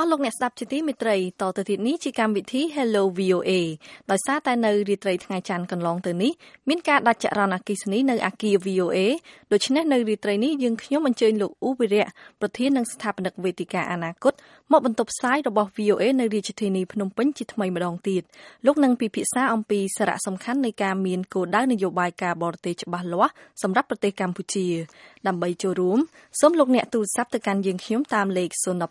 លោកអ្នកស្ដាប់ជាទីមេត្រីតទៅទៀតនេះជាកម្មវិធី Hello VOA ដោយសារតែនៅរាត្រីថ្ងៃច័ន្ទកន្លងទៅនេះមានការដាច់ចរន្តអគ្គិសនីនៅអគារ VOA ដូច្នេះនៅរាត្រីនេះយើងខ្ញុំអញ្ជើញលោកអ៊ូវិរៈប្រធាននិងស្ថាបនិកវេទិកាអនាគតមកបន្ទប់ផ្សាយរបស់ VOA នៅរាជធានីភ្នំពេញជាថ្មីម្ដងទៀតលោកនឹងពិភាក្សាអំពីសារៈសំខាន់នៃការមានគោលដៅនយោបាយការបរទេសច្បាស់លាស់សម្រាប់ប្រទេសកម្ពុជាដើម្បីចូលរួមសូមលោកអ្នកទូរស័ព្ទទៅកាន់យើងខ្ញុំតាមលេខ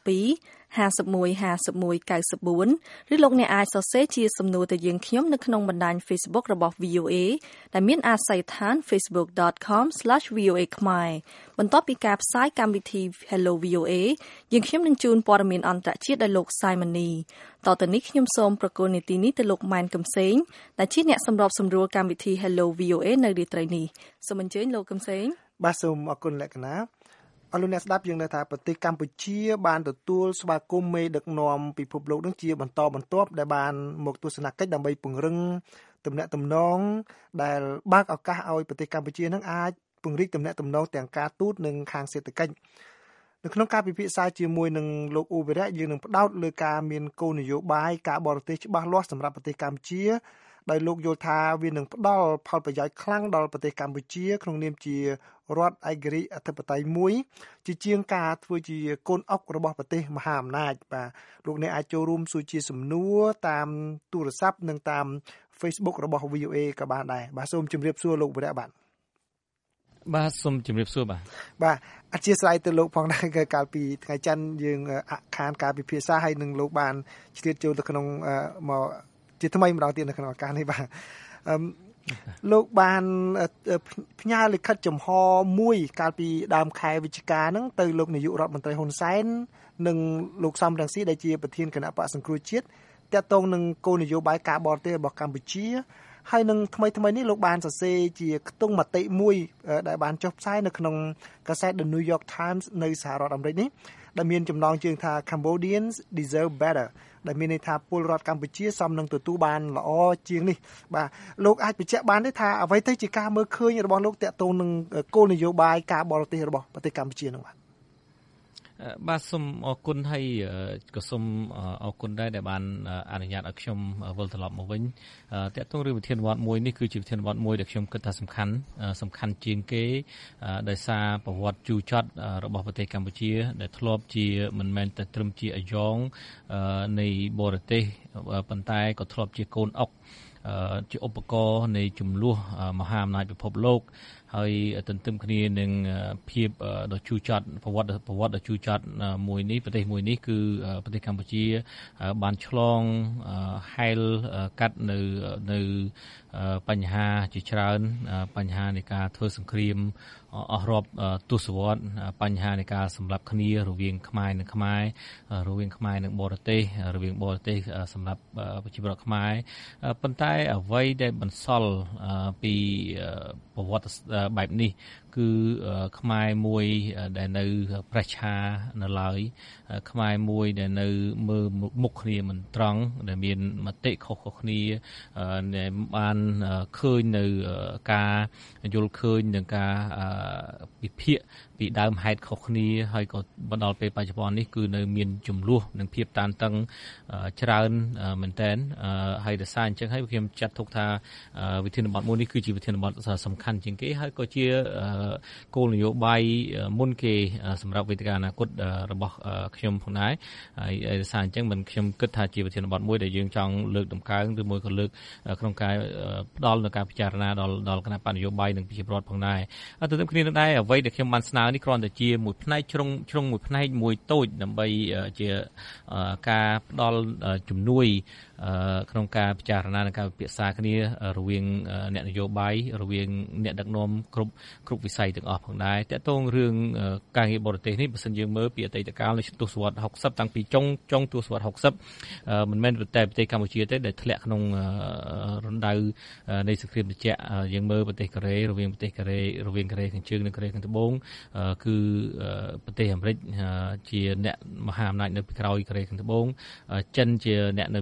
012515194ឬលោកអ្នកអាចសរសេរជាសំណួរទៅយើងខ្ញុំនៅក្នុងបណ្ដាញ Facebook របស់ VOA ដែលមានអាស័យដ្ឋាន facebook.com/VOA ខ្មែរបន្ទាប់ពីការផ្សាយកម្មវិធី Hello VOA យើងខ្ញុំនឹងជូនព័ត៌មានអន្តរជាតិដល់លោក Simony តទៅនេះខ្ញុំសូមប្រកល់នីតិនេះទៅលោកម៉ែនកំសែងដែលជាអ្នកសម្របសម្រួលកម្មវិធី Hello VOA នៅរាត្រីនេះសូមអញ្ជើញលោកកំសែងបាទសូមអរគុណលក្ខណៈអរលោកអ្នកស្ដាប់យើងនៅថាប្រទេសកម្ពុជាបានទទួលស្វាគមន៍មេដឹកនាំពិភពលោកនឹងជាបន្តបន្ទាប់ដែលបានមកទស្សនកិច្ចដើម្បីពង្រឹងទំនាក់ទំនងដែលបើកឱកាសឲ្យប្រទេសកម្ពុជានឹងអាចពង្រីកទំនាក់ទំនងទាំងការទូតនិងខាងសេដ្ឋកិច្ចនៅក្នុងការពិភាក្សាជាមួយនឹងលោកអ៊ូវិរៈយើងនឹងផ្ដោតលើការមានគោលនយោបាយការបរទេសច្បាស់លាស់សម្រាប់ប្រទេសកម្ពុជាដោយលោកយល់ថាវានឹងផ្ដល់ផលប្រយោជន៍ខ្លាំងដល់ប្រទេសកម្ពុជាក្នុងនាមជារដ្ឋឯករាជ្យអធិបតេយ្យមួយជាជាងការធ្វើជាកូនអុករបស់ប្រទេសមហាអំណាចបាទលោកអ្នកអាចចូលរួមសួរជាសំណួរតាមទូរស័ព្ទនិងតាម Facebook របស់ VOA ក៏បានដែរបាទសូមជម្រាបសួរលោកវិរៈបាទសូមជម្រាបសួរបាទអធិស្ឋានទៅលោកផងដែរកាលពីថ្ងៃច័ន្ទយើងខានការពិភាក្សាហើយនឹងលោកបានជ្រៀតចូលទៅក្នុងមកជាថ្មីម្ដងទៀតនៅក្នុងឱកាសនេះបាទលោកបានផ្ញើលិខិតចំហមួយកាលពីដើមខែវិច្ឆិកាហ្នឹងទៅលោកនាយករដ្ឋមន្ត្រីហ៊ុនសែននិងលោកសំរងស៊ីដែលជាប្រធានគណៈបក្សសង្គ្រោះជាតិទាក់ទងនឹងគោលនយោបាយការបរទេសរបស់កម្ពុជាហើយនឹងថ្មីនេះលោកបានសរសេរជាខ្ទង់មតិមួយដែលបានចុះផ្សាយនៅក្នុងកាសែត The New York Times នៅសហរដ្ឋអាមេរិកនេះដែលមានចំណងជើងថា Cambodians deserve better ដែលមានន័យថាពលរដ្ឋកម្ពុជាសមនឹងទទួលបានល្អជាងនេះបាទលោកអាចបញ្ជាក់បានទេថាអ្វីទៅជាការមើលឃើញរបស់លោកតាក់ទងនឹងគោលនយោបាយការបរទេសរបស់ប្រទេសកម្ពុជានោះបាទសូមអរគុណហើយក៏សូមអរគុណដែរដែលបានអនុញ្ញាតឲ្យខ្ញុំវិលត្រឡប់មកវិញតាក់ទងរឿងវិធានបទមួយនេះគឺជាវិធានបទមួយដែលខ្ញុំគិតថាសំខាន់ជាងគេដោយសារប្រវត្តិជូរចត់របស់ប្រទេសកម្ពុជាដែលធ្លាប់ជាមិនមែនតែត្រឹមជាអាយ៉ងនៃបរទេសប៉ុន្តែក៏ធ្លាប់ជាកូនអុកជាឧបករណ៍នៃចំនួនមហាអំណាចពិភពលោកហើយទន្ទឹមគ្នានឹងភាពដ៏ជូរចត់ប្រវត្តិដ៏ជូរចត់មួយនេះប្រទេសមួយនេះគឺប្រទេសកម្ពុជាបានឆ្លងហែលកាត់នៅបញ្ហាជាច្រើនបញ្ហានៃការធ្វើសង្គ្រាមអស់រាប់ទសវត្សរ៍បញ្ហានៃការសម្លាប់គ្នារវាងខ្មែរនិងខ្មែររវាងខ្មែរនិងបរទេសរវាងបរទេសសម្រាប់ប្រជាពលរដ្ឋខ្មែរប៉ុន្តែអ្វីដែលបន្សល់ពីប្រវត្តិបែបនេះគឺខ្មែរមួយដែលនៅប្រេះឆានៅឡើយខ្មែរមួយដែលនៅមើលមុខគ្នាមិនត្រង់ដែលមានមតិខុសៗគ្នាដែលបានឃើញនៅការយល់ឃើញនឹងការវិភាគពីដើមហេតុខុសគ្នាហើយក៏មកដល់ពេលបច្ចុប្បន្ននេះគឺនៅមានចំនួននិងភាពតានតឹងច្រើនមែនទែនហើយដោយសារអញ្ចឹងហើយខ្ញុំចាត់ទុកថាវិធានបទមួយនេះគឺជាវិធានបទសំខាន់ជាងគេហើយក៏ជាគោលនយោបាយមុនគេសម្រាប់វេទិកាអនាគតរបស់ខ្ញុំផងដែរហើយដោយសារអញ្ចឹងមិនខ្ញុំគិតថាជាវិធានបទមួយដែលយើងចង់លើកតម្កើងឬមួយក៏លើកក្នុងការផ្ដល់នៅការពិចារណាដល់គណៈបញ្ញយោបាយនិងប្រជាពលរដ្ឋផងដែរទន្ទឹមគ្នានឹងដែរអ្វីដែលខ្ញុំបានស្នើនេះគ្រាន់តែជាមួយផ្នែកជ្រុងមួយផ្នែកមួយតូចដើម្បីជាការផ្ដល់ជំនួយក្នុងការពិចារណានិងការពិភាក្សាគ្នារវាងអ្នកនយោបាយរវាងអ្នកដឹកនាំគ្រប់វិស័យទាំងអស់ផងដែរតើតើរឿងការងារបរទេសនេះបើសិនយើងមើលពីអតីតកាលនៃទសវត្សរ៍60តាំងពីចុងទសវត្សរ៍60មិនមែនតែប្រទេសកម្ពុជាទេដែលធ្លាក់ក្នុងរណ្ដៅនៃសង្គ្រាមត្រជាក់យើងមើលប្រទេសកូរ៉េរវាងប្រទេសកូរ៉េរវាងកូរ៉េខាងជើងនិងកូរ៉េខាងត្បូងគឺប្រទេសអាមេរិកជាអ្នកមហាអំណាចនៅពីក្រោយកូរ៉េខាងត្បូងចិនជាអ្នកនៅពីក្រោយ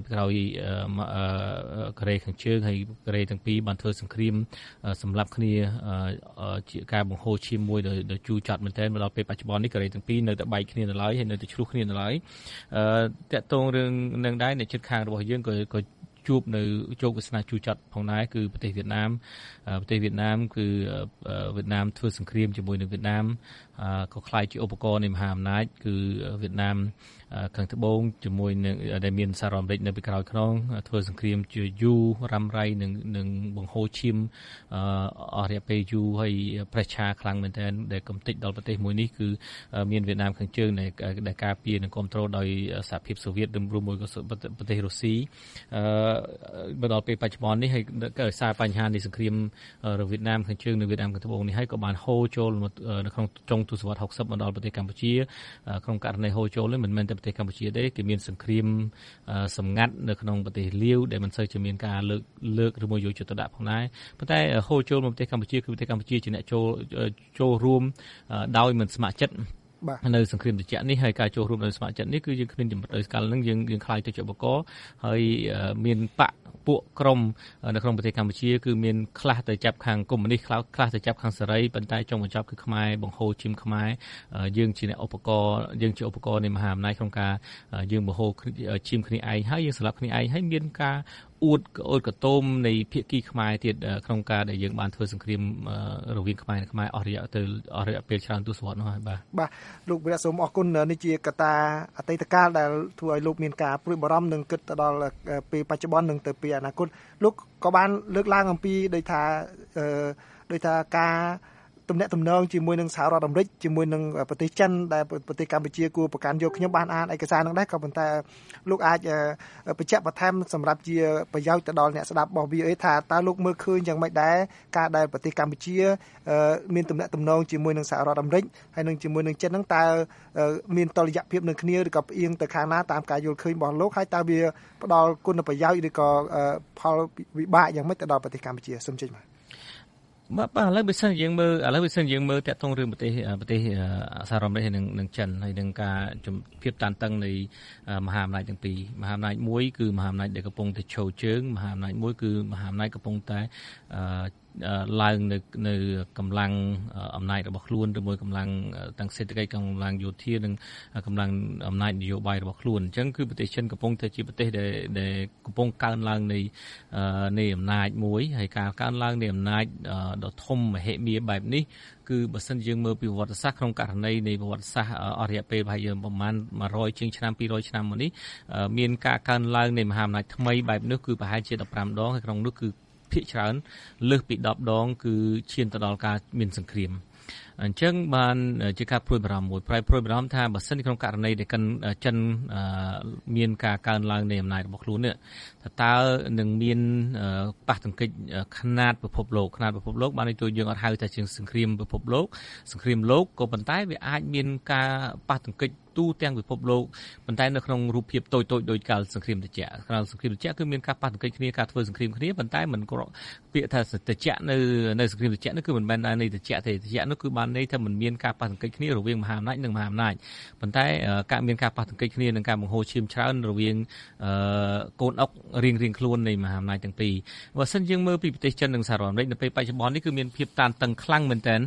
កូរ៉េខាងជើងហើយកូរ៉េទាំងពីរបានធ្វើសង្គ្រាមសម្រាប់គ្នាជាការបង្ហូរឈាមមួយដោយជូរចត់មែនទែនមកដល់ពេលបច្ចុប្បន្ននេះកូរ៉េទាំងពីរនៅតែបែកគ្នានៅឡើយហើយនៅតែឆ្លោះគ្នានៅឡើយតាក់ទងរឿងនឹងដែរអ្នកជិតខាងរបស់យើងក៏ជួបនៅជោគវាសនាជូរចត់ផងដែរគឺប្រទេសវៀតណាមគឺវៀតណាមធ្វើសង្គ្រាមជាមួយនឹងវៀតណាមក៏ខ្លាយជាឧបករណ៍នៃមហាអំណាចគឺវៀតណាមខាងត្បូងជាមួយនឹងដែលមានសហរដ្ឋអាមេរិកនៅពីក្រោយខ្នងធ្វើសង្គ្រាមជាយូររ៉ាំរ៉ៃនឹងបង្ហូរឈាមអស់រយៈពេលយូរហើយប្រេះឆាខ្លាំងមែនទែនដែលកំទេចដល់ប្រទេសមួយនេះគឺមានវៀតណាមខាងជើងដែលការពារនិងគ្រប់គ្រងដោយសហភាពសូវៀតរួមមួយក៏ប្រទេសរុស្ស៊ីមកដល់ពេលបច្ចុប្បន្ននេះហើយដោយសារបញ្ហានៃសង្គ្រាមរវាងវៀតណាមខាងជើងនិងវៀតណាមខាងត្បូងនេះហើយក៏បានហូរចូលនៅក្នុងចុងទសវត្សរ៍60មកដល់ប្រទេសកម្ពុជាក្នុងករណីហូរចូលនេះមិនមែនតែប្រទេសកម្ពុជាទេគេមានសង្គ្រាមសម្ងាត់នៅក្នុងប្រទេសលាវដែលមិនសូវជាមានការលើកឬមួយយកចិត្តទុកដាក់ផងដែរប៉ុន្តែហូរចូលមកប្រទេសកម្ពុជាគឺប្រទេសកម្ពុជាជាអ្នកចូលរួមដោយមិនស្ម័គ្រចិត្តនៅសង្គ្រាមត្រជាក់នេះហើយការចូលរួមនៅស្ម័គ្រចិត្តនេះគឺយើងគ្មានចំនួនកាលហ្នឹងយើងខ្លាយទៅជាឧបករណ៍ហើយមានពួកក្រុមនៅក្នុងប្រទេសកម្ពុជាគឺមានខ្លះទៅចាប់ខាងកុម្មុយនីសខ្លះទៅចាប់ខាងសេរីប៉ុន្តែចុងបញ្ចប់គឺខ្មែរបង្ហូរឈាមខ្មែរយើងជាឧបករណ៍នៃមហាអំណាចក្នុងការយើងបង្ហូរឈាមគ្នាឯងហើយយើងស្លាប់គ្នាឯងហើយមានការអួតកតោមនៃភាគីខ្មែរទៀតក្នុងការដែលយើងបានធ្វើសង្គ្រាមរវាងខ្មែរនិងខ្មែរអស់រយៈពេលច្រើនទសវត្សរ៍នោះហើយបាទលោកវិរៈសូមអរគុណនេះជាកត្តាអតីតកាលដែលធ្វើឲ្យលោកមានការព្រួយបារម្ភនិងគិតទៅដល់ពេលបច្ចុប្បន្ននិងទៅពេលអនាគតលោកក៏បានលើកឡើងអំពីដូចថាការទំនាក់ទំនងជាមួយនឹងសហរដ្ឋអាមេរិកជាមួយនឹងប្រទេសចិនដែលប្រទេសកម្ពុជាគួរប្រកាន់យកខ្ញុំបានអានឯកសារនឹងដែរក៏ប៉ុន្តែលោកអាចបញ្ជាក់បន្ថែមសម្រាប់ជាប្រយោជន៍ទៅដល់អ្នកស្ដាប់របស់ VOA ថាតើលោកមើលឃើញយ៉ាងម៉េចដែរការដែលប្រទេសកម្ពុជាមានទំនាក់ទំនងជាមួយនឹងសហរដ្ឋអាមេរិកហើយនឹងជាមួយនឹងចិនហ្នឹងតើមានតុល្យភាពនឹងគ្នាឬក៏ផ្អៀងទៅខាងណាតាមការយល់ឃើញរបស់លោកហើយតើវាផ្ដល់គុណប្រយោជន៍ឬក៏ផលវិបាកយ៉ាងម៉េចទៅដល់ប្រទេសកម្ពុជាសូមជម្រាបបាទឥឡូវបើសិនយើងមើលតាក់ទងរឿងប្រទេសសហរដ្ឋអាមេរិកនិងចិនហើយនឹងការភាពតានតឹងនៃមហាអំណាចទាំងពីរមហាអំណាចមួយគឺមហាអំណាចដែលកំពុងតែឈរជើងមហាអំណាចមួយគឺមហាអំណាចកំពុងតែឡើងនៅកម្លាំងអំណាចរបស់ខ្លួនឬមួយកម្លាំងទាំងសេដ្ឋកិច្ចកម្លាំងយោធានិងកម្លាំងអំណាចនយោបាយរបស់ខ្លួនអញ្ចឹងគឺប្រទេសចិនកំពុងតែជាប្រទេសដែលកំពុងកើនឡើងនៃអំណាចមួយហើយការកើនឡើងនៃអំណាចដ៏ធំមហិមាបែបនេះគឺបើសិនយើងមើលពីប្រវត្តិសាស្ត្រក្នុងករណីនៃប្រវត្តិសាស្ត្រអស់រយៈពេលប្រហែលជាប្រមាណ100ជាងឆ្នាំ200ឆ្នាំមកនេះមានការកើនឡើងនៃមហាអំណាចថ្មីបែបនេះគឺប្រហែលជា15ដងហើយក្នុងនោះគឺភាគច្រើនលើសពី10ដងគឺឈានទៅដល់ការមានសង្គ្រាមអញ្ចឹងបានជាការព្រួយបារម្ភមួយព្រួយបារម្ភថាបើសិនក្នុងករណីដែលចិនមានការកើនឡើងនៃអំណាចរបស់ខ្លួននេះតើនឹងមានប៉ះទង្គិចຂະຫນាតពិភពលោកបានន័យថាយើងអត់ហៅថាជាសង្គ្រាមពិភពលោកសង្គ្រាមលោកក៏ប៉ុន្តែវាអាចមានការប៉ះទង្គិចទូទាំងពិភពលោកប៉ុន្តែនៅក្នុងរូបភាពតូចដោយកាលសង្គ្រាមត្រជាក់សង្គ្រាមត្រជាក់គឺមានការប៉ះទង្គិចគ្នាការធ្វើសង្គ្រាមគ្នាប៉ុន្តែមិនពាក្យថាត្រជាក់នៅសង្គ្រាមត្រជាក់នោះគឺមិនមែនតែនៃត្រជាក់ទេត្រជាក់នោះគឺបានន័យថាមិនមានការប៉ះទង្គិចគ្នារវាងមហាអំណាចនិងមហាអំណាចប៉ុន្តែការមានការប៉ះទង្គិចគ្នានិងការបង្ហូរឈាមច្រើនរវាងកូនអុករៀងខ្លួននៃមហាអំណាចទាំងពីរបើសិនយើងមើលពីប្រទេសចិននិងសហរដ្ឋអាមេរិកនៅពេលបច្ចុប្បន្ននេះគឺមានភាពតានតឹងខ្លាំងមែនទែន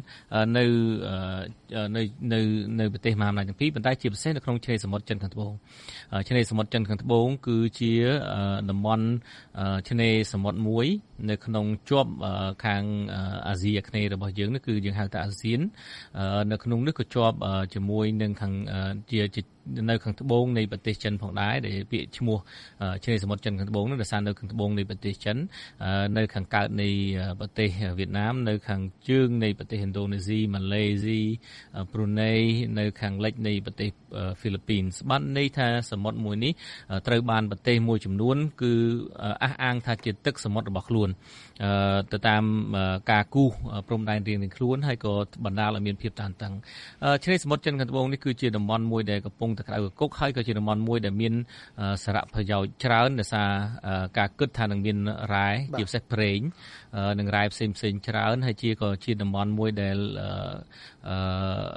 នៅប្រទេសមហាអំណាចទាំងពីរប៉ុន្តែជាពិសេសនៅក្នុងឆ្នេរសមុទ្រចិនខាងត្បូងឆ្នេរសមុទ្រចិនខាងត្បូងគឺជាតំបន់ឆ្នេរសមុទ្រមួយនៅក្នុងជាប់ខាងអាស៊ីអាគ្នេយ៍របស់យើងនេះគឺយើងហៅថាអាស៊ាននៅក្នុងនេះក៏ជាប់ជាមួយនឹងខាងជានៅខាងត្បូងនៃប្រទេសចិនផងដែរដែលពាក្យឈ្មោះឆ្នេរសមុទ្រចិនខាងត្បូងនោះដោយសារនៅខាងត្បូងនៃប្រទេសចិននៅខាងកើតនៃប្រទេសវៀតណាមនៅខាងជើងនៃប្រទេសឥណ្ឌូនេស៊ីម៉ាឡេស៊ីប្រ៊ូណេនៅខាងលិចនៃប្រទេសហ្វីលីពីនបានន័យថាសមុទ្រមួយនេះត្រូវបានប្រទេសមួយចំនួនគឺអះអាងថាជាទឹកសមុទ្ររបស់ខ្លួនទៅតាមការគូសព្រំដែនរៀងៗខ្លួនហើយក៏បណ្ដាលឲ្យមានភាពតានតឹងឆ្នេរសមុទ្រចិនខាងត្បូងនេះគឺជាតំបន់មួយដែលកំពុងតែក្តៅកគុកហើយក៏ជាតំបន់មួយដែលមានសារៈប្រយោជន៍ច្រើនដោយសារការគិតថានឹងមានរ៉ែជាពិសេសប្រេងនិងរ៉ែផ្សេងច្រើនហើយក៏ជាតំបន់មួយដែល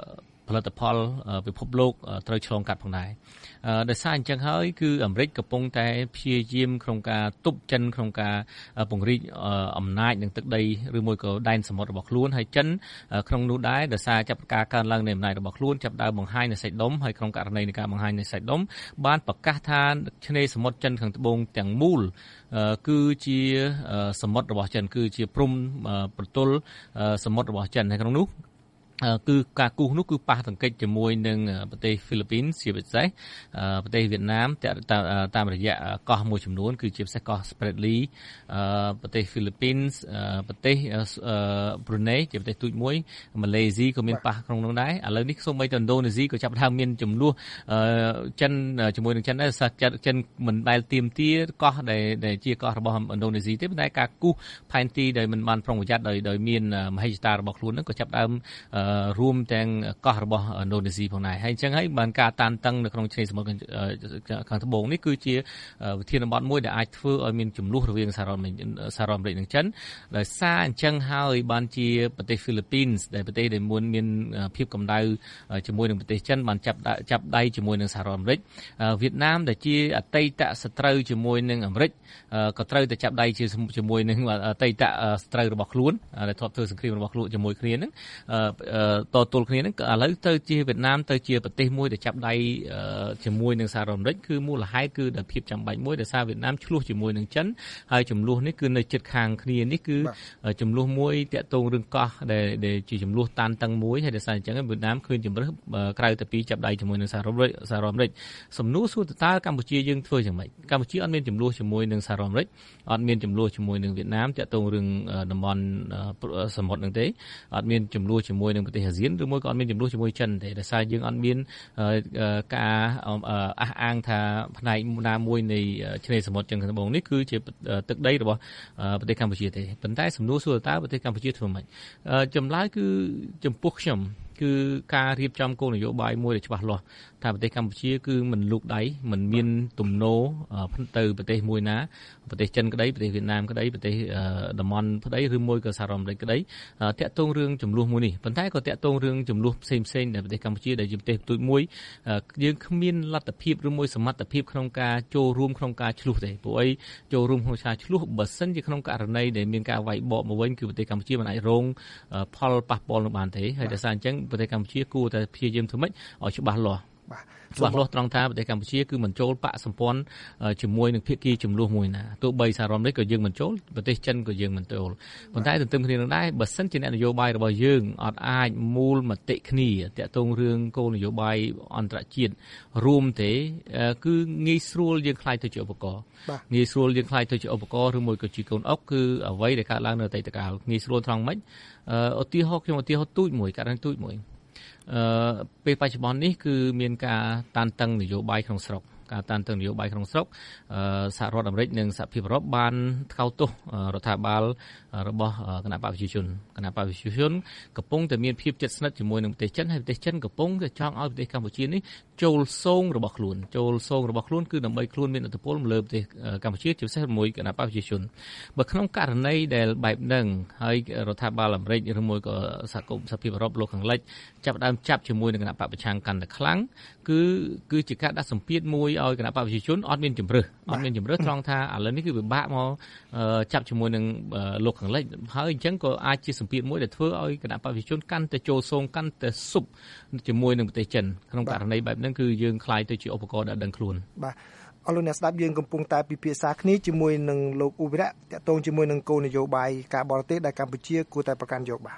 ផលិតផលពិភពលោកត្រូវឆ្លងកាត់ផងដែរដោយសារអញ្ចឹងហើយគឺអាមេរិកកំពុងតែព្យាយាមក្នុងការទប់ចិនក្នុងការពង្រីកអំណាចនឹងទឹកដីឬមួយក៏ដែនសមុទ្ររបស់ខ្លួនហើយចិនក្នុងនោះដែរដោយសារចាប់ការកើនឡើងនៃអំណាចរបស់ខ្លួនចាប់ដើមបង្ហាញនៅសាច់ដុំហើយក្នុងករណីនៃការបង្ហាញនៅសាច់ដុំបានប្រកាសថាឆ្នេរសមុទ្រចិនខាងត្បូងទាំងមូលគឺជាសមុទ្ររបស់ចិនគឺជាព្រំប្រទល់សមុទ្ររបស់ចិនហើយក្នុងនោះគឺការគូសនោះគឺប៉ះទង្គិចជាមួយនឹងប្រទេសហ្វីលីពីនជាពិសេសប្រទេសវៀតណាមតាមរយៈកោះមួយចំនួនគឺជាពិសេសកោះ Spratly ប្រទេសហ្វីលីពីនប្រទេសប៊្រូណេជាប្រទេសទូចមួយម៉ាឡេស៊ីក៏មានប៉ះក្នុងនោះដែរឥឡូវនេះសូម្បីតែឥណ្ឌូនេស៊ីក៏ចាប់ផ្ដើមមានចំនួនចិនជាមួយនឹងចិនដែរចិនមិនដែលទាមទារកោះដែលជាកោះរបស់ឥណ្ឌូនេស៊ីទេប៉ុន្តែការគូសផែនទីដែលមិនបានប្រុងប្រយ័ត្នដោយមានមហិច្ឆតារបស់ខ្លួនហ្នឹងក៏ចាប់ផ្ដើមរួមទាំងកោះរបស់ឥណ្ឌូនេស៊ីផងដែរហើយអញ្ចឹងហើយបានការតានតឹងនៅក្នុងឆ្នេរសមុទ្រខាងត្បូងនេះគឺជាវិធានបទមួយដែលអាចធ្វើឲ្យមានចំនួនរវាងសហរដ្ឋអាមេរិកនិងចិនដោយសារអញ្ចឹងហើយបានជាប្រទេសហ្វីលីពីនដែលប្រទេសដែលមានភាពកម្ដៅជាមួយនឹងប្រទេសចិនបានចាប់ដៃជាមួយនឹងសហរដ្ឋអាមេរិកវៀតណាមដែលជាអតីតសត្រូវជាមួយនឹងអាមេរិកក៏ត្រូវតែចាប់ដៃជាមួយនឹងអតីតសត្រូវរបស់ខ្លួនដែលធ្លាប់ធ្វើសង្គ្រាមរបស់ខ្លួនជាមួយគ្នាហ្នឹងតទល់គ្នាហ្នឹងឥឡូវទៅជាវៀតណាមទៅជាប្រទេសមួយដែលចាប់ដៃជាមួយនឹងសហរដ្ឋអាមេរិកគឺមូលហេតុគឺដោយភាពចាំបាច់មួយដោយសារវៀតណាមឆ្លោះជាមួយនឹងចិនហើយចំនួននេះគឺនៅជិតខាងគ្នានេះគឺចំនួនមួយតាក់ទងរឿងកោះដែលជាចំនួនតានតឹងមួយហើយដោយសារអញ្ចឹងវៀតណាមឃើញជំរឿសក្រៅតែពីចាប់ដៃជាមួយនឹងសហរដ្ឋអាមេរិកសំណួរសួរតើកម្ពុជាយើងធ្វើយ៉ាងម៉េចកម្ពុជាអត់មានចំនួនជាមួយនឹងសហរដ្ឋអាមេរិកអត់មានចំនួនជាមួយនឹងវៀតណាមតាក់ទងរឿងតំបន់សមុទ្រហ្នឹងទេអត់មានចំនួនជាមួយនឹងប្រទេសអាស៊ានឬមួយក៏អត់មានចំនួនជាមួយចិនទេដោយសារយើងអត់មានការអះអាងថាផ្នែកណាមួយនៃឆ្នេរសមុទ្រចិនខាងត្បូងនេះគឺជាទឹកដីរបស់ប្រទេសកម្ពុជាទេប៉ុន្តែសំណួរសួរតើប្រទេសកម្ពុជាធ្វើម៉េចចម្លើយគឺចំពោះខ្ញុំគឺការរៀបចំគោលនយោបាយមួយដែលច្បាស់លាស់ថាប្រទេសកម្ពុជាគឺមិនលូកដៃមិនមានទំនោរទៅប្រទេសមួយណាប្រទេសចិនក្តីប្រទេសវៀតណាមក្តីប្រទេសតំបន់ក្តីឬមួយក៏សហរដ្ឋអាមេរិកក្តីតាក់ទងរឿងចំនួនមួយនេះប៉ុន្តែក៏តាក់ទងរឿងចំនួនផ្សេងៗដែលប្រទេសកម្ពុជាដែលជាប្រទេសទូចមួយយើងគ្មានលទ្ធភាពឬមួយសមត្ថភាពក្នុងការចូលរួមក្នុងការឆ្លោះទេព្រោះអីចូលរួមក្នុងការឆ្លោះបើសិនជាក្នុងករណីដែលមានការវាយបកមកវិញគឺប្រទេសកម្ពុជាមិនអាចរងផលប៉ះពាល់នោះបានទេហើយដោយសារអញ្ចឹងប្រទេសកម្ពុជាគួរតែព្យាយាមធ្វើម៉េចឲ្យច្បាស់លាស់ច្បាស់លាស់ត្រង់ថាប្រទេសកម្ពុជាគឺមិនចូលបកសម្ព័ន្ធជាមួយនឹងភាគីចំនួនមួយណាទោះបីសហរដ្ឋអាមេរិកក៏យើងមិនចូលប្រទេសចិនក៏យើងមិនចូលប៉ុន្តែទន្ទឹមគ្នានឹងដែរបើសិនជាអ្នកនយោបាយរបស់យើងអត់អាចមូលមតិគ្នាតាក់ទងរឿងគោលនយោបាយអន្តរជាតិរួមទេគឺងាយស្រួលយើងខ្លាចទៅជាឧបករណ៍ងាយស្រួលយើងខ្លាចទៅជាឧបករណ៍ឬមួយក៏ជាកូនអុកគឺអ្វីដែលកើតឡើងនៅអតីតកាលងាយស្រួលត្រង់ម៉េចឧទាហរណ៍ខ្ញុំឧទាហរណ៍ទូចមួយករណីទូចមួយពេលបច្ចុប្បន្ននេះគឺមានការតានតឹងនយោបាយក្នុងស្រុកការតានតឹងនយោបាយក្នុងស្រុកសហរដ្ឋអាមេរិកនិងសហភាពអឺរ៉ុបបានថ្កោលទោសរដ្ឋាភិបាលរបស់គណៈបកប្រជាជនកំពុងតែមានភាពជិតស្និទ្ធជាមួយនឹងប្រទេសចិនហើយប្រទេសចិនកំពុងតែចង់ឲ្យប្រទេសកម្ពុជានេះចូលសងរបស់ខ្លួនគឺដើម្បីខ្លួនមានឥទ្ធិពលលើប្រទេសកម្ពុជាជាពិសេសជាមួយគណៈបកប្រជាជនបើក្នុងករណីដែលបែបហ្នឹងហើយរដ្ឋាភិបាលអាមេរិកឬមួយក៏សហភាពអឺរ៉ុបលោកខាងលិចចាប់ដើមចាប់ជាមួយនឹងគណៈបកប្រឆាំងកាន់តែខ្លាំងគឺជាការដាក់សម្ពាធមួយឲ្យគណៈបកប្រជាជនអត់មានជំរឿសត្រង់ថាឥឡូវនេះគឺពិបាកមកចាប់ជាមួយនឹងលោកខាងលិចហើយអញ្ចឹងក៏អាចជាសម្ពាធមួយដែលធ្វើឲ្យគណៈបកប្រជាជនកាន់តែចូលសងកាន់តែស៊ុបជាមួយនឹងប្រទេសចិនក្នុងករណីបែបហ្នឹងគឺយើងខ្លាយទៅជាឧបករណ៍ដែលដឹងខ្លួនបាទអរលោកអ្នកស្ដាប់យើងកំពុងតែពិភាក្សាគ្នាជាមួយនឹងលោកឧវិរៈតាក់ទងជាមួយនឹងគោលនយោបាយការបរទេសដែលកម្ពុជាគួរតែប្រកាន់យកបាទ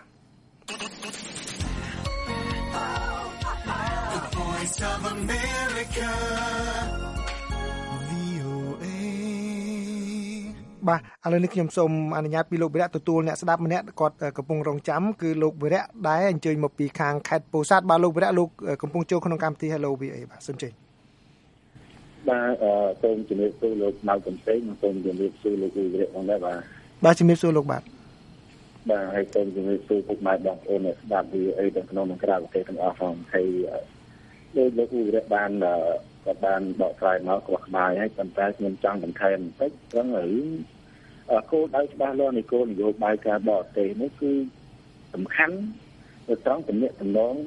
បាទឥឡូវនេះខ្ញុំសូមអនុញ្ញាតពីលោកវិរៈទទួលអ្នកស្ដាប់ម្នាក់គាត់កំពុងរងចាំគឺលោកវិរៈដែលអញ្ជើញមកពីខាងខេត្តពោធិ៍សាត់បាទលោកវិរៈលោកកំពុងចូលក្នុងកម្មវិធី Hello VA បាទសូមជម្រាបបាទសូមជម្រាបសួរលោកម៉ៅកំសែងសូមជម្រាបសួរលោកវិរៈផងដែរបាទជម្រាបសួរលោកបាទហើយសូមជម្រាបសួរពុកម៉ែបងប្អូនអ្នកស្ដាប់ VA ទាំងក្នុងនិងក្រៅប្រទេសទាំងអស់ផងហើយលោកវិរៈបានក៏បានបកស្រាយមកក៏ក្បាយហើយប៉ុន្តែខ្ញុំចង់បន្ថែមបន្តិចព្រោះគោលដៅច្បាស់លាស់នៃគោលនយោបាយការបរទេសនេះគឺសំខាន់ទៅត្រង់ទំនាក់ទំនង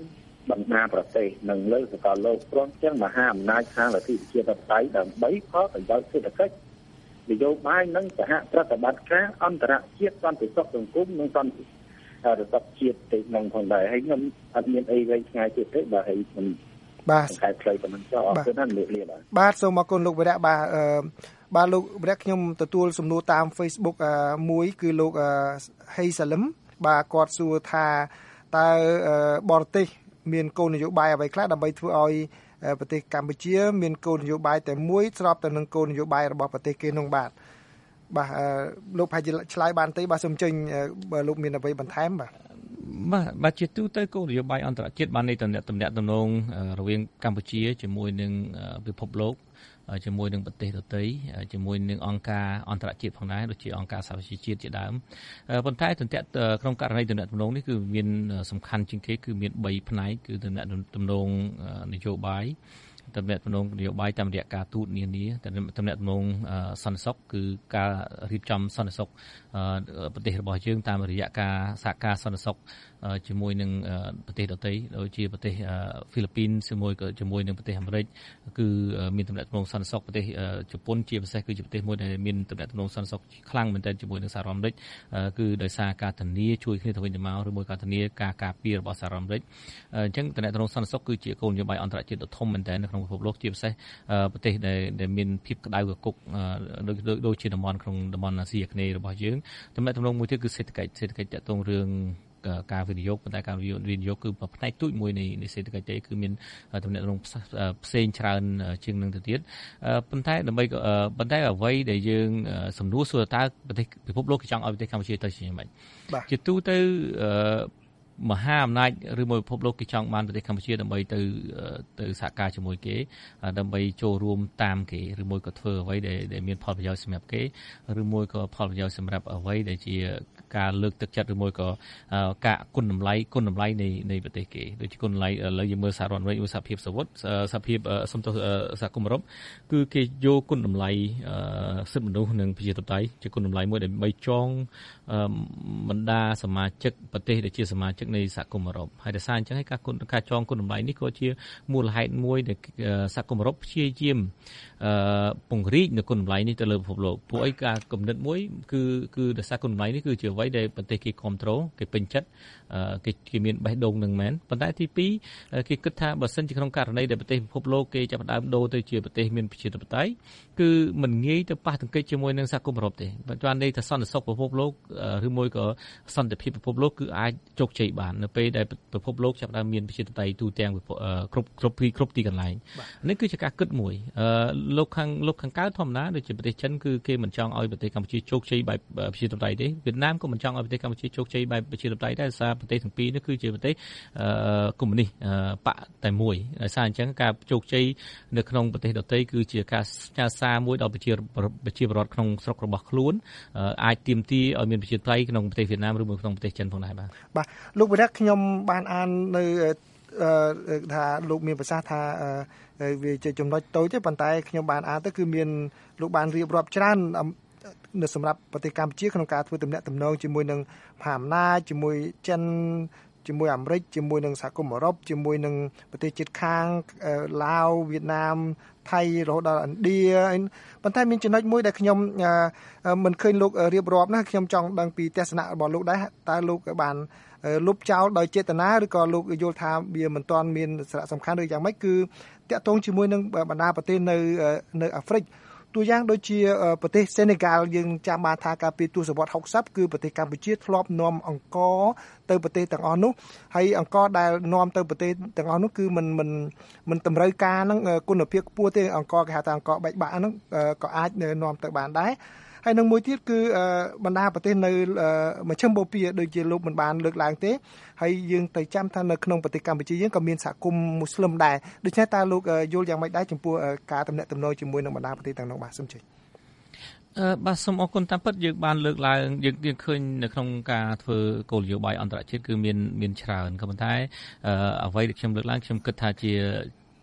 បណ្ដាប្រទេសនិងលើសកលលោកព្រមទាំងមហាអំណាចខាងលទ្ធិប្រជាធិបតេយ្យដើម្បីផលប្រយោជន៍សេដ្ឋកិច្ចនយោបាយនិងសហប្រតិបត្តិការអន្តរជាតិសន្តិសុខសង្គមនិងសន្តិសុខជាតិទៅក្នុងផងដែរហើយខ្ញុំអត់មានអីវែងឆ្ងាយទៀតទេបាទហើយខ្ញុំបាទខែផ្លូវប៉ុណ្ណឹងចុះអរគុណណាស់លាបាទសូមអរគុណលោកវិរៈបាទលោកវិរៈខ្ញុំទទួលសំណួរតាម Facebook មួយគឺលោកហេសាលឹមបាទគាត់សួរថាតើបរទេសមានគោលនយោបាយអ្វីខ្លះដើម្បីធ្វើឲ្យប្រទេសកម្ពុជាមានគោលនយោបាយតែមួយស្របទៅនឹងគោលនយោបាយរបស់ប្រទេសគេនោះបាទលោកប្រហែលជាឆ្លើយបានទេបាទសូមចេញបើលោកមានអ្វីបន្ថែមបាទជាទូទៅគោលនយោបាយអន្តរជាតិបាននៃទំនាក់ទំនងរវាងកម្ពុជាជាមួយនឹងពិភពលោកជាមួយនឹងប្រទេសដទៃជាមួយនឹងអង្គការអន្តរជាតិផងដែរដូចជាអង្គការសហប្រជាជាតិជាដើមប៉ុន្តែក្នុងករណីទំនាក់ទំនងនេះគឺមានសំខាន់ជាងគេគឺមាន3ផ្នែកគឺទំនាក់ទំនងនយោបាយទំនាក់ទំនងនយោបាយតាមរយៈការទូតនានាទំនាក់ទំនងសន្តិសុខគឺការរៀបចំសន្តិសុខប្រទេសរបស់យើងតាមរយៈការសហការសន្តិសុខជាមួយនឹងប្រទេសដទៃដូចជាប្រទេសហ្វីលីពីនជាមួយនឹងប្រទេសអាមេរិកគឺមានទំនាក់ទំនងសន្តិសុខប្រទេសជប៉ុនជាពិសេសគឺជាប្រទេសមួយដែលមានទំនាក់ទំនងសន្តិសុខខ្លាំងមែនទែនជាមួយនឹងសហរដ្ឋអាមេរិកគឺដោយសារការធានាជួយគ្នាទៅវិញទៅមកឬមួយក៏ធានាការការពាររបស់សហរដ្ឋអាមេរិកអញ្ចឹងទំនាក់ទំនងសន្តិសុខគឺជាគោលនយោបាយអន្តរជាតិដ៏ធំមែនទែននៅក្នុងពិភពលោកជាពិសេសប្រទេសដែលមានភាពក្តៅកគុកដូចជាតំបន់ក្នុងតំបន់អាស៊ីអាគ្នេយ៍របស់យើងទំនាក់ទំនងមួយទៀតគឺសេដ្ឋកិច្ចតាក់ទងរឿងការវិនិយោគប៉ុន្តែការវិនិយោគគឺផ្នែកទូចមួយនៃសេដ្ឋកិច្ចទេគឺមានទំនាក់ទំនងផ្សេងច្រើនជាងនឹងទៅទៀតប៉ុន្តែអ្វីដែលយើងសំណួរសួរតើប្រទេសពិភពលោកគេចង់ឲ្យប្រទេសកម្ពុជាទៅជាយ៉ាងម៉េចជាទូទៅមហាអំណាចឬមួយពិភពលោកគេចង់បានប្រទេសកម្ពុជាដើម្បីទៅសហការជាមួយគេដើម្បីចូលរួមតាមគេឬមួយក៏ធ្វើអ្វីដែលមានផលប្រយោជន៍សម្រាប់គេឬមួយក៏ផលប្រយោជន៍សម្រាប់អ្វីដែលជាការលើកទឹកចិត្តឬមួយក៏ការគុណតម្លៃនៃប្រទេសគេដូចជាគុណតម្លៃឥឡូវយើងមើលសហរដ្ឋអាមេរិកសហភាពសហគមន៍អឺរ៉ុបគឺគេយកគុណតម្លៃសិទ្ធិមនុស្សនិងប្រជាធិបតេយ្យជាគុណតម្លៃមួយដើម្បីចងបណ្ដាសមាជិកប្រទេសដែលជាសមាជិកនៃសហគមន៍អឺរ៉ុបហើយដោយសារអញ្ចឹងហើយការចងគុណតម្លៃនេះក៏ជាមូលហេតុមួយដែលសហគមន៍អឺរ៉ុបព្យាយាមពង្រីកនៅគុណតម្លៃនេះទៅលើពិភពលោកព្រោះអីការគំនិតមួយគឺដោយសារគុណតម្លៃនេះគឺជាអ្វីដែលប្រទេសគេគ្រប់គ្រងគេពេញចិត្តគេមានបេះដូងនឹងមែនប៉ុន្តែទី2គេគិតថាបើសិនជាក្នុងករណីដែលប្រទេសពិភពលោកគេចាប់ផ្ដើមដូរទៅជាប្រទេសមានប្រជាធិបតេយ្យគឺមិនងាយទៅប៉ះទង្គិចជាមួយនឹងសហគមន៍អឺរ៉ុបទេបើតាមន័យថាសន្តិសុខពិភពលោកឬមួយក៏សន្តិភាពពិភពលោកគឺអាចជោគជ័យបាននៅពេលដែលពិភពលោកចាប់ផ្ដើមមានប្រជាធិបតេយ្យទូទាំងគ្រប់ទីកន្លែងនេះគឺជាការគិតមួយលោកខាងកើតធម្មតាដូចជាប្រទេសចិនគឺគេមិនចង់ឲ្យប្រទេសកម្ពុជាជោគជ័យបែបប្រជាធិបតេយ្យទេវៀតណាមក៏មិនចង់ឲ្យប្រទេសកម្ពុជាជោគជ័យបែបប្រជាធិបតេយ្យដែរដោយសារប្រទេសទាំងពីរនេះគឺជាប្រទេសកុម្មុយនីសបកតែមួយដោយសារអញ្ចឹងការជោគជ័យនៅក្នុងប្រទេសដទៃគឺជាការផ្ញើសារមួយដល់ប្រជាពលរដ្ឋក្នុងស្រុករបស់ខ្លួនអាចទាមទារឲ្យមានប្រជាធិបតេយ្យក្នុងប្រទេសវៀតណាមឬមួយក្នុងប្រទេសចិនផងដែរបាទលោកវិរៈខ្ញុំបានអាននៅថាលោកមានប្រសាសន៍ថាវាជាចំណុចតូចទេប៉ុន្តែខ្ញុំបានអានទៅគឺមានលោកបានរៀបរាប់ច្រើននៅសម្រាប់ប្រទេសកម្ពុជាក្នុងការធ្វើទំនាក់ទំនងជាមួយនឹងមហាអំណាចជាមួយចិនជាមួយអាមេរិកជាមួយនឹងសហគមន៍អឺរ៉ុបជាមួយនឹងប្រទេសជិតខាងឡាវវៀតណាមថៃរហូតដល់ឥណ្ឌាប៉ុន្តែមានចំណុចមួយដែលខ្ញុំមិនឃើញលោករៀបរាប់ណាខ្ញុំចង់ដឹងពីទស្សនៈរបស់លោកដែរតើលោកបានលុបចោលដោយចេតនាឬក៏លោកយល់ថាវាមិនទាន់មានសារៈសំខាន់ឬយ៉ាងម៉េចគឺតាក់ទងជាមួយនឹងបណ្ដាប្រទេសនៅអាហ្វ្រិកตัวอย่างដូចជាប្រទេសសេនេហ្គាល់យើងចាំបានថាកាលពីទសវត្សរ៍60គឺប្រទេសកម្ពុជាធ្លាប់នាំអង្គរទៅប្រទេសទាំងអស់នោះហើយអង្គរដែលនាំទៅប្រទេសទាំងអស់នោះគឺមិនតម្រូវការនឹងគុណភាពខ្ពស់ទេអង្គរគេហៅថាអង្គរបែកបាក់ហ្នឹងក៏អាចនាំទៅបានដែរហើយនឹងមួយទៀតគឺបណ្ដាប្រទេសនៅមជ្ឈិមបូព៌ាដូចជាលោកមិនបានលើកឡើងទេហើយយើងទៅចាំថានៅក្នុងប្រទេសកម្ពុជាយើងក៏មានសហគមន៍មូស្លឹមដែរដូច្នេះតើលោកយល់យ៉ាងម៉េចដែរចំពោះការទំនាក់ទំនងជាមួយនឹងបណ្ដាប្រទេសទាំងនោះបាទសូមជឿបាទសូមអរគុណតាមពិតយើងបានលើកឡើងយើងឃើញនៅក្នុងការធ្វើគោលនយោបាយអន្តរជាតិគឺមានច្រើនក៏ប៉ុន្តែអ្វីដែលខ្ញុំលើកឡើងខ្ញុំគិតថាជា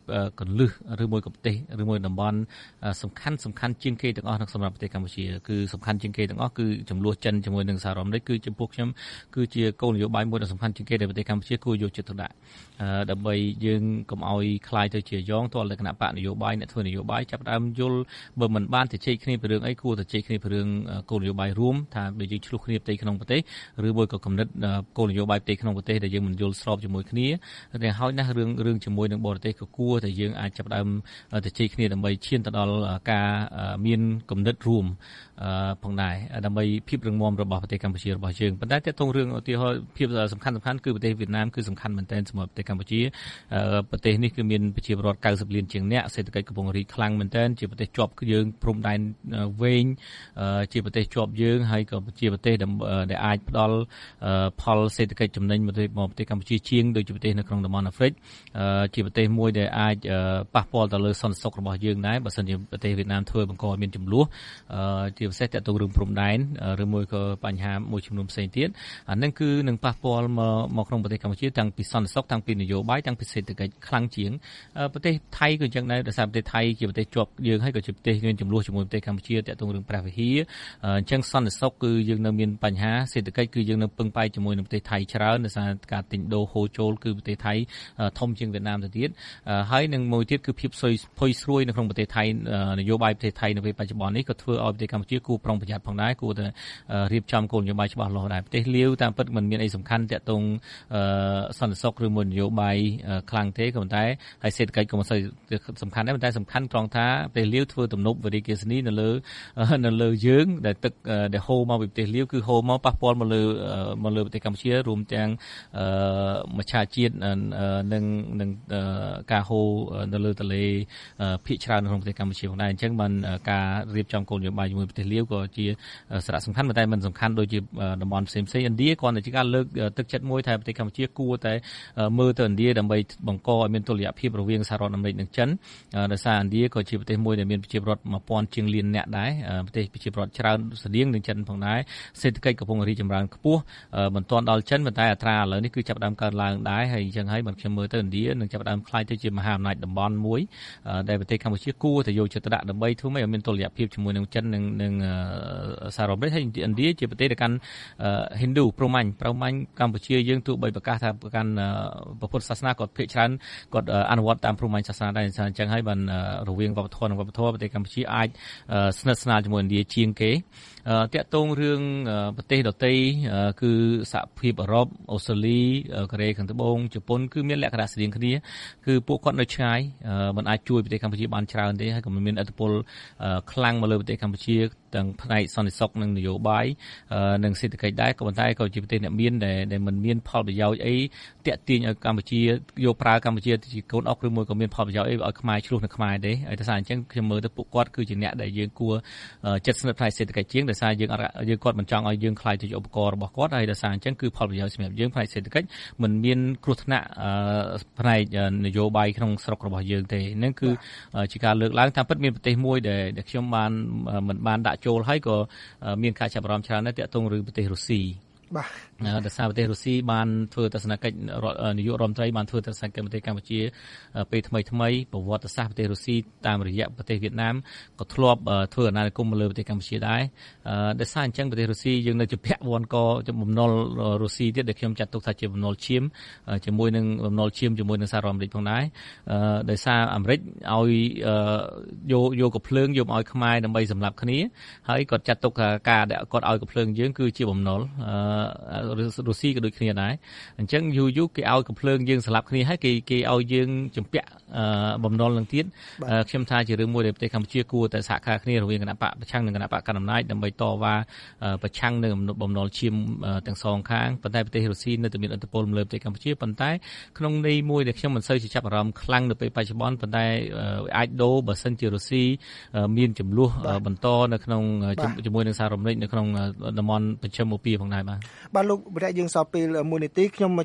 កលឹះឬមួយក៏ប្រទេសឬមួយតំបន់សំខាន់ជាងគេទាំងអស់សម្រាប់ប្រទេសកម្ពុជាគឺសំខាន់ជាងគេទាំងអស់គឺចំនួនចិនជាមួយនឹងសហរដ្ឋអាមេរិកគឺចំពោះខ្ញុំគឺជាគោលនយោបាយមួយដ៏សំខាន់ជាងគេដែលប្រទេសកម្ពុជាគួរយកចិត្តទុកដាក់ដើម្បីយើងកុំឲ្យคล้ายទៅជាយ៉ងទាល់តែគណៈបកនយោបាយអ្នកធ្វើនយោបាយចាប់ផ្ដើមយល់បើមិនបានទៅជែកគ្នាពីរឿងអីគួរទៅជែកគ្នាពីរឿងគោលនយោបាយរួមថាបើយើងឆ្លោះគ្នាផ្ទៃក្នុងប្រទេសឬមួយក៏គំនិតគោលនយោបាយផ្ទៃក្នុងប្រទេសដែលយើងមិនយល់ស្របជាមួយគ្នាតែហើយណាស់រឿងជាមួយនឹងបរទេសក៏គួរតែយើងអាចចាប់ផ្ដើមទៅជែកគ្នាដើម្បីឈានទៅដល់ការមានគំនិតរួមផងដែរដើម្បីភាពរឹងមាំរបស់ប្រទេសកម្ពុជារបស់យើងប៉ុន្តែទាក់ទងរឿងឧទាហរណ៍ភាពសំខាន់គឺប្រទេសវៀតណាមគឺសំខាន់មែនទែនសម្រាប់ប្រទេសកម្ពុជាប្រទេសនេះគឺមានប្រជាពលរដ្ឋ90លានជាងអ្នកសេដ្ឋកិច្ចកំពុងរីកខ្លាំងមែនទែនជាប្រទេសជាប់យើងព្រំដែនវែងជាប្រទេសជាប់យើងហើយក៏ជាប្រទេសដែលអាចផ្ដល់ផលសេដ្ឋកិច្ចចំណេញមកប្រទេសកម្ពុជាជាងដូចជាប្រទេសនៅក្នុងតំបន់អាហ្វ្រិកជាប្រទេសមួយដែលអាចប៉ះពាល់ទៅលើសន្តិសុខរបស់យើងដែរបើសិនជាប្រទេសវៀតណាមធ្វើបង្កឲ្យមានចំនួនជាពិសេសទាក់ទងរឿងព្រំដែនឬមួយក៏បញ្ហាមួយចំនួនផ្សេងទៀតអានឹងគឺនឹងប៉ះពាល់មកក្នុងប្រទេសកម្ពុជាតាំងពីសន្តិសុខតាំងពីនយោបាយតាំងពីសេដ្ឋកិច្ចខ្លាំងជាងប្រទេសថៃក៏អញ្ចឹងដែរដោយសារប្រទេសថៃជាប្រទេសជាប់យើងហើយក៏ជាប្រទេសមានចំនួនជាមួយប្រទេសកម្ពុជាទាក់ទងរឿងព្រះវិហារអញ្ចឹងសន្តិសុខគឺយើងនៅមានបញ្ហាសេដ្ឋកិច្ចគឺយើងនៅពឹងផ្អែកជាមួយនឹងប្រទេសថៃច្រើនដោយសារការទិញដូរហូរចូលគឺប្រទេសថៃធំជាងវៀតណាមទៅទៀតហើយនឹងមួយទៀតគឺភាពផុយស្រួយនៅក្នុងប្រទេសថៃនយោបាយប្រទេសថៃនៅពេលបច្ចុប្បន្ននេះក៏ធ្វើឲ្យប្រទេសកម្ពុជាគួរប្រុងប្រយ័ត្នផងដែរគួរតែរៀបចំគោលនយោបាយច្បាស់លាស់ដែរប្រទេសលាវតាមពិតមិនមានអីសំខាន់ទាក់ទងសន្តិសុខឬមួយនយោបាយខ្លាំងទេក៏ប៉ុន្តែហើយសេដ្ឋកិច្ចក៏មិនសូវសំខាន់ដែរប៉ុន្តែសំខាន់ត្រង់ថាប្រទេសលាវធ្វើទំនប់វារីអគ្គិសនីនៅលើយើងដែលទឹកដែលហូរមកពីប្រទេសលាវគឺហូរមកប៉ះពាល់មកលើប្រទេសកម្ពុជារួមទាំងមច្ឆជាតិនិងការហូរនៅលើទន្លេភាគច្រើននៅក្នុងប្រទេសកម្ពុជាផងដែរអញ្ចឹងបានការរៀបចំគោលនយោបាយជាមួយប្រទេសលាវក៏ជាសារៈសំខាន់តែមិនសំខាន់ដូចជាតំបន់ផ្សេងឥណ្ឌាគ្រាន់តែជាការលើកទឹកចិត្តមួយថាប្រទេសកម្ពុជាគួរតែមើលទៅឥណ្ឌាដើម្បីបង្កឲ្យមានតុល្យភាពរវាងសហរដ្ឋអាមេរិកនិងចិនដោយសារឥណ្ឌាក៏ជាប្រទេសមួយដែលមានប្រជាពលរដ្ឋ1000ជាងលានអ្នកដែរប្រទេសប្រជាពលរដ្ឋច្រើនស្តៀងនឹងចិនផងដែរសេដ្ឋកិច្ចកំពុងរីកចម្រើនខ្ពស់មិនទាន់ដល់ចិនប៉ុន្តែអត្រាឥឡូវនេះគឺចាប់ផ្ដើមកើនឡើងដែរហើយអញ្ចឹងហើយបើខ្ញុំមើលទៅឥណ្ឌានឹងចាប់ផ្ដើមខ្លាយទៅជាមហាអំណាចតំបន់មួយដែលប្រទេសកម្ពុជាគួរតែយកចិត្តទុកដាក់ដើម្បីធ្វើម៉េចឲ្យមានតុល្យភាពជាមួយនឹងចិននិងសហរដ្ឋអាមេរិកហើយឥណ្ឌាជាប្រទេសដែលកាន់ហិណ្ឌូព្រហ្មញ្ញកម្ពុជាយើងទោះបីប្រកាសថាកាន់ពុទ្ធសាសនាគាត់ភាគច្រើនគាត់អនុវត្តតាមព្រហ្មញ្ញសាសនាដែរអញ្ចឹងហើយបានរវាងវប្បធម៌និងវប្បធម៌ប្រទេសកម្ពុជាអាចស្និទ្ធស្នាលជាមួយឥណ្ឌាជាងគេតាក់ទងរឿងប្រទេសដទៃគឺសហភាពអឺរ៉ុបអូស្ត្រាលីកូរ៉េខាងត្បូងជប៉ុនគឺមានលក្ខណៈស្តៀងគ្នាគឺពួកគាត់នៅឆ្ងាយមិនអាចជួយប្រទេសកម្ពុជាបានច្រើនទេហើយក៏មានឥទ្ធិពលខ្លាំងមកលើប្រទេសកម្ពុជាទាំងផ្នែកសន្តិសុខនិងនយោបាយនិងសេដ្ឋកិច្ចដែរក៏ប៉ុន្តែក៏ជាប្រទេសអ្នកមានដែលមិនមានផលប្រយោជន៍អីតាក់ទាញឲ្យកម្ពុជាយកប្រើកម្ពុជាជាកូនអុកឬមួយក៏មានផលប្រយោជន៍អីឲ្យខ្មែរឆ្លោះនៅខ្មែរទេហើយតែថាអញ្ចឹងខ្ញុំមើលទៅពួកគាត់គឺជាអ្នកដែលយើងគួរចិត្តស្និទ្ធផ្នែកសេដ្ឋកិច្ចជាងដោយសារយើងគាត់មិនចង់ឲ្យយើងខ្លាយទៅជាឧបករណ៍របស់គាត់ហើយដោយសារអញ្ចឹងគឺផលប្រយោជន៍សម្រាប់យើងផ្នែកសេដ្ឋកិច្ចមិនមានគ្រោះថ្នាក់ផ្នែកនយោបាយក្នុងស្រុករបស់យើងទេហ្នឹងគឺជាការលើកឡើងតាមពិតមានប្រទេសមួយដែលខ្ញុំមិនបានដាក់ចូលហើយក៏មានការចាប់អារម្មណ៍ច្រើនដែរទាក់ទងរឿងប្រទេសរុស្ស៊ីបាទដោយសារប្រទេសរុស្ស៊ីបានធ្វើទស្សនកិច្ចនាយករដ្ឋមន្ត្រីបានធ្វើទស្សនកិច្ចប្រទេសកម្ពុជាពេលថ្មីប្រវត្តិសាស្ត្រប្រទេសរុស្ស៊ីតាមរយៈប្រទេសវៀតណាមក៏ធ្លាប់ធ្វើអាណានិគមមកលើប្រទេសកម្ពុជាដែរដោយសារអញ្ចឹងប្រទេសរុស្ស៊ីយើងនៅជាពាក់វ័នកបំណុលរុស្ស៊ីទៀតដែលខ្ញុំចាត់ទុកថាជាបំណុលឈាមជាមួយនឹងបំណុលឈាមជាមួយនឹងសហរដ្ឋអាមេរិកផងដែរដោយសារអាមេរិកឲ្យយកកំភ្លើងយកមកឲ្យខ្មែរដើម្បីសម្លាប់គ្នាហើយគាត់ចាត់ទុកថាការដែលគាត់ឲ្យកំភ្លើងយើងគឺជាបំណុលរុស្ស៊ីក៏ដូចគ្នាដែរអញ្ចឹងយូរគេឲ្យកំភ្លើងយើងស្លាប់គ្នាហើយគេឲ្យយើងចម្ពាក់បំណុលនឹងទៀតខ្ញុំថាជារឿងមួយដែលប្រទេសកម្ពុជាគួរតែសហការគ្នារវាងគណៈបកប្រឆាំងនិងគណៈបកកណ្ដាលអំណាចដើម្បីតវ៉ាប្រឆាំងនឹងបំណុលឈាមទាំងសងខាងប៉ុន្តែប្រទេសរុស្ស៊ីនៅតែមានឥទ្ធិពលលើប្រទេសកម្ពុជាប៉ុន្តែក្នុងន័យមួយដែលខ្ញុំមិនសូវជាចាប់អារម្មណ៍ខ្លាំងនៅពេលបច្ចុប្បន្នប៉ុន្តែអាចដូរបើសិនជារុស្ស៊ីមានចំនួនបន្តនៅក្នុងជាមួយនឹងសហរដ្ឋអាមេរិកនៅក្នុងតំបន់ប្រជុំអូពីផងដែរបាទលោកវិរៈយើងសល់ពេល1នាទីខ្ញុំ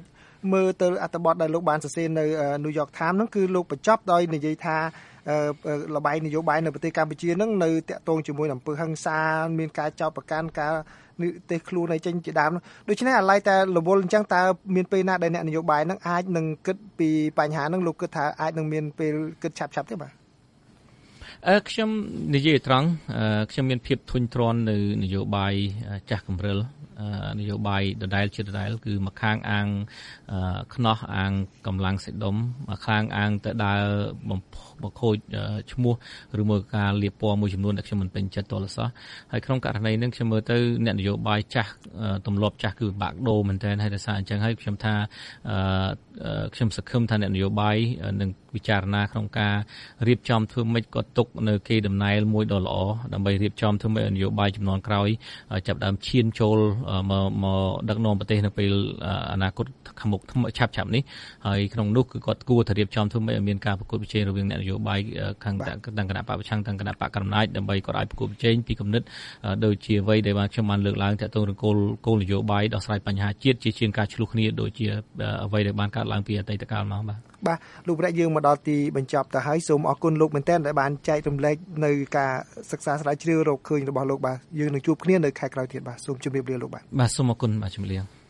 មើលទៅអត្ថបទដែលលោកបានសរសេរនៅ New York Times ហ្នឹងគឺលោកបញ្ចប់ដោយនិយាយថាលបាយនយោបាយនៅប្រទេសកម្ពុជាហ្នឹងនៅតាក់ទងជាមួយនឹងអំពើហិង្សាមានការចោទប្រកាន់ការទេសខ្លួនឲ្យចេញជាដើមដូច្នេះអាឡ័យតែរវល់អញ្ចឹងតើមានពេលណាដែលអ្នកនយោបាយហ្នឹងអាចនឹងគិតពីបញ្ហាហ្នឹងលោកគិតថាអាចនឹងមានពេលគិតឆាប់ៗទេបាទខ្ញុំនិយាយត្រង់ខ្ញុំមានភាពធុញទ្រាន់នៅនយោបាយចាស់កម្រិលនយោបាយដដែលជាដដែលគឺមួយខាងអាងខ្នោះអាងកម្លាំងសេចក្ដីមួយខាងអាងទៅដើរបំខូចឈ្មោះឬមួយការលៀបពណ៌មួយចំនួនដែលខ្ញុំមិនពេញចិត្តទោះសោះហើយក្នុងករណីនេះខ្ញុំមើលទៅអ្នកនយោបាយចាស់ទម្លាប់ចាស់គឺបាក់ដូរមែនទែនហើយដោយសារអញ្ចឹងហើយខ្ញុំថាខ្ញុំសង្ឃឹមថាអ្នកនយោបាយនឹងពិចារណាក្នុងការរៀបចំធ្វើម៉េចក៏ទុកនៅគេដំណែលមួយដ៏ល្អដើម្បីរៀបចំធ្វើម៉េចនយោបាយចំនួនក្រោយចាប់ដើមឈានចូលមកដឹកនាំប្រទេសនៅពេលអនាគតខាងមុខឆាប់នេះហើយក្នុងនោះគឺគាត់គួរតែរៀបចំធ្វើម៉េចឲ្យមានការប្រកួតប្រជែងរវាងអ្នកនយោបាយខាងទាំងគណៈបកប្រឆាំងទាំងគណៈបកកណ្ដាលអំណាចដើម្បីគាត់ឲ្យប្រកួតប្រជែងពីគំនិតដូចជាអ្វីដែលខ្ញុំបានលើកឡើងទាក់ទងនឹងគោលនយោបាយដោះស្រាយបញ្ហាជាតិជាជាងការឆ្លោះគ្នាដូចជាអ្វីដែលបានកើតឡើងពីអតីតកាលមកបាទលោកប្រាក់យើងមកដល់ទីបញ្ចប់ទៅហើយសូមអរគុណលោកមែនទែនដែលបានចែករំលែកនៅការសិក្សាស្រាវជ្រាវរកឃើញរបស់លោកបាទយើងនឹងជួបគ្នានៅខែក្រោយទៀតបាទសូមជម្រាបលាលោកបាទសូមអរគុណបាទជំរាបលា